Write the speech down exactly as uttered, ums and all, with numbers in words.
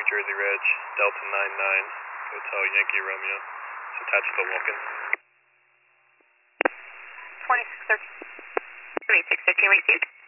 New Jersey Reg, Delta nine nine, Hotel Yankee Romeo. It's attached to Vulcan. twenty-six thirteen, twenty-six fifteen received.